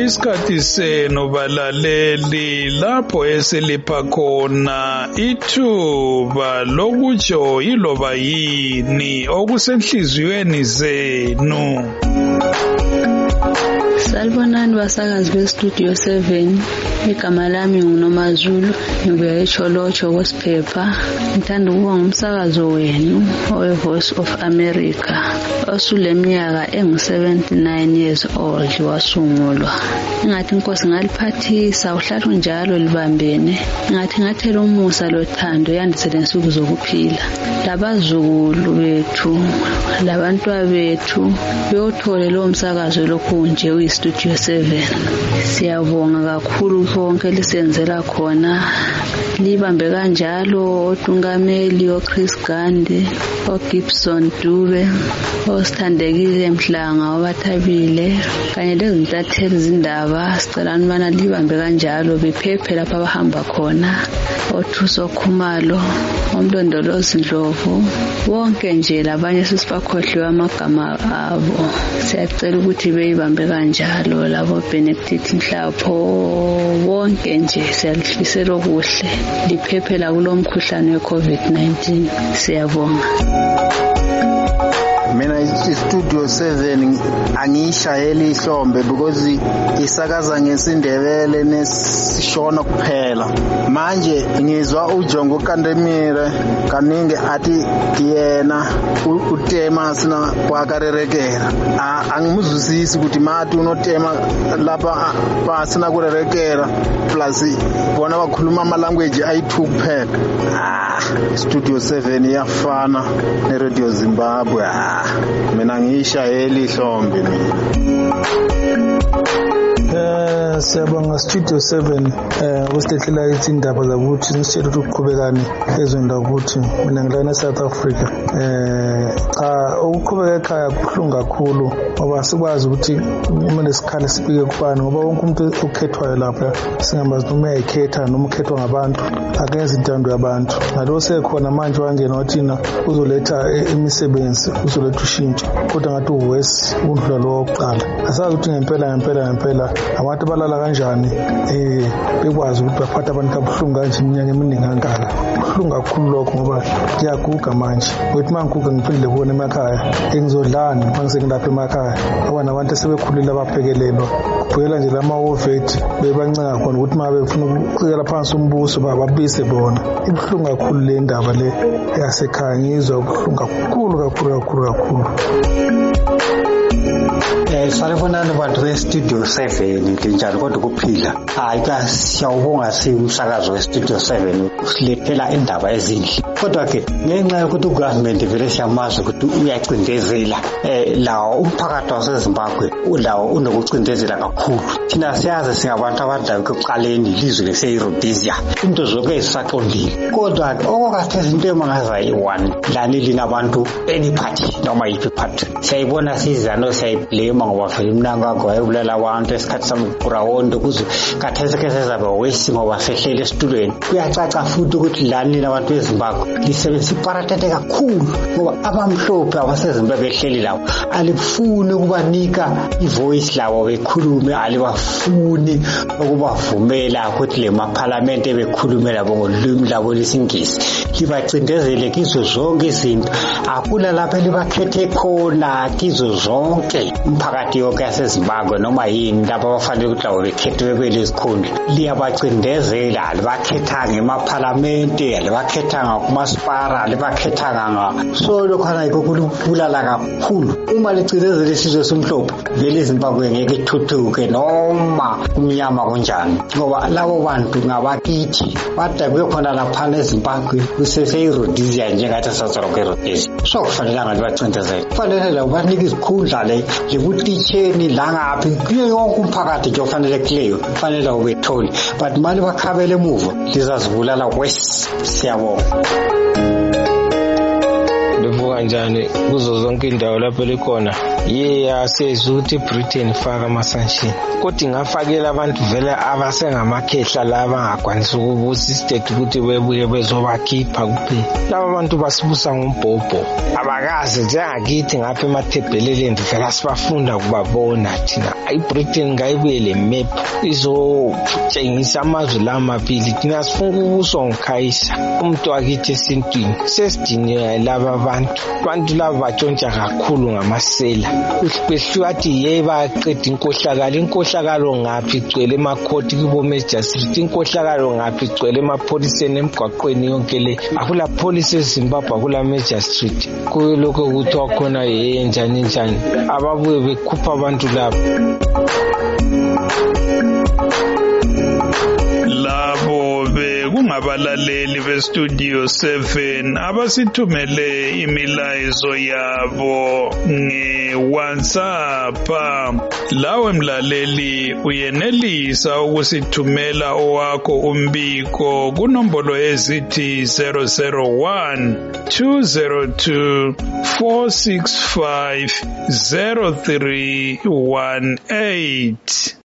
isikhathi senu balaleli lapho esilipha khona ithuba lokutsho iloba yini okusenhliziyweni zenu. Salibonani basakazi bestudio 7, igama lami nguNomazulu, ngibuya eCholocho kwesiphepha. Ngithanda ukuba ngumsakazo wenu owe-Voice of America osuleminyaka engu-79 years old wasungulwa. Ngathi inkosi ngaliphathisa uhlala njalo libambene, ngathi ngathela umusa lothando yandisele insuku zokuphila. Labazukulu bethu labantwa bethu beyothole lo msakazo lokhu nje uyistudio 7. Siyabonga kakhulu konke lisenzela khona, libambe kanjalo oTungameli oChris Gandhi oGibson Dube osithandekile Mhlanga oBathabile kanye lezintatheli zindaba. Sicela ubana libambe kanjalo bephephe lapha abahamba khona, oThuso Khumalo uMlondolozi Ndlovu, wonke nje labanye sisibakhohliwe amagama abo. Siyacela ukuthi beyibambe kanjalo labo Benedict Mhlapho, wonke nje siyalifisela okuhle liphephela kulomkhuhlane weCovid-19. Siyabonga. Mina istudio 7 angiyishayeli ihlombe because isakaza ngesindebele nesishona kuphela. Manje ngizwa uJongo Kandemire kaningi athi yena utema sina kwakarerekera. Angimuzwisisi ukuthi mati unotema lapha pasina kurerekera plus bona bakhuluma ama language ayi2 kuphela. Studio 7 iyafana neRadio Zimbabwe. Mina ngiyishayeli ihlombe mina. Siyabonga Studio 7 ukusithethela izindaba zakuthi nisitshela ukuthi ukuqhubekani ezweni lakuthi. Mina ngilana eSouth Africa. Ukuqhubeka ekhaya kubuhlungu kakhulu ngoba sikwazi ukuthi kumele sikhale sibike kubani ngoba wonke umuntu okhethwayo lapha singamazi noma uyayikhetha noma ukhethwa ngabantu akenze intando yabantu. Ngalo sekhona manje wangena wathina uzoletha imisebenzi, uzoletha ushintsho kodwa ngathi uWes undlula lo wokuqala. Asazi ukuthi ngempela abantu balala kanjani bekwazi ukuthi baphatha abantu kabuhlungu kanje iminyaka eminingi kangaka. Kubuhlungu kakhulu lokho ngoba ngiyaguga manje. Ukuthi mangiguga ngiphindle kubona emakhaya engizodlani mangisengilapha emakhaya. Abana abantu asebekhulile abaphekelelwa kuphela nje lama ovet bebancenga khona ukuthi mabe befuna ukucikela phansi umbuso babise bona. Ibuhlungu kakhulu le ndaba le yasekhaya, ngizwa ubuhlungu kakhulu. Salibonani bantu bestudio 7 linjani kodwa kuphila. Hayi siyawubonga umsakazo westudio 7 usilethela indaba ezinhle. Kodwa ke ngenxa yokuthi ugovernment vele siyamazi ukuthi uyacindezela lawo umphakathi waseZimbabwe ulawo unokucindezela kakhulu. Thina siyazi singabantu abadala ekuqaleni ilizwe leseRhodesia into zonke ezisaqondile. Kodwa okukade izinto emangaza yi1 lani linabantu any party noma yipi party siyayibona sizano siyayiblame ngoba vele imnanga kwayebulala abantu esikhathi samqurawondo kuze kathese ke sezabe wesi ngoba sehlele esitulweni. Kuyacaca futhi ukuthi lani nabantu beZimbabwe lisebenza iparatete kakhulu ngoba abamhlophe abaseZimbabwe behleli lawo alifuni ukubanika ivoice lawo bekhulume, alibafuni ukubavumela ukuthi le maparlament bekhulume labo ngolimi labo lesingisi. Libacindezele kizo zonke izinto, akula lapha libakhethe khona kizo zonke umphakathi yonke yaseZimbabwe noma yini lapha abafanele ukuthi lawo bekhethe belezikhundla. Liyabacindezela, libakhetha ngemaparlament, libakhetha kumasipara, libakhetha so lokho ayikho kulubulala kakhulu. Uma licindezele isizwe somhlophe vele iZimbabwe ngeke ithuthuke noma umnyama kunjani ngoba labo bantu ngabakithi badabwe khona lapha eZimbabwe kuseseRhodesia njengathi sasoroke eRhodesia. So kufanele ngabacindezele, kufanele labo banike izikhundla lebutitsheni la ngaphi kuyo yonke umphakathi nje ofanele kuleyo kufanele ubetholi, but manje bakhabele emuva lizazibulala wes. Siyabonga. kuvuka njani kuzo zonke indawo lapho likhona siyezwa ukuthi Britain faka ama-sanction kodwa ingafakela abantu vele abasengamakhehla laba angakwanisa ukubusa istate ukuthi bebuye bezobakhipha kuphela. Laba bantu basibusa ngombhobho abakazi njengakithi ngapha emathebheleleni vele sibafunda kubabona thina. iBritain ngayibuye le map izotshengisa amazwe la mabili. Thina sifuna ukubuswa nguKhayisa umuntu wakithi esintwini. Sesidinga laba bantu laba batshontsha kakhulu ngamasela behlukathi bayaqeda inkohlakalo ngaphi igcwele emakhoti kubo Major Street, inkohlakalo ngaphi igcwele emapholiseni emgwaqweni yonke le. Akula police eZimbabwe, akula Major Street. Kuyilokho ukuthi khona njani ababuye bekhupha abantu labo. Labo kungabalaleli beStudio 7 abasithumele imilayezo yabo ngeWhatsApp. Lawe mlaleli uyenelisa ukusithumela owakho umbiko kunombolo ezithi 001 202 465 0318.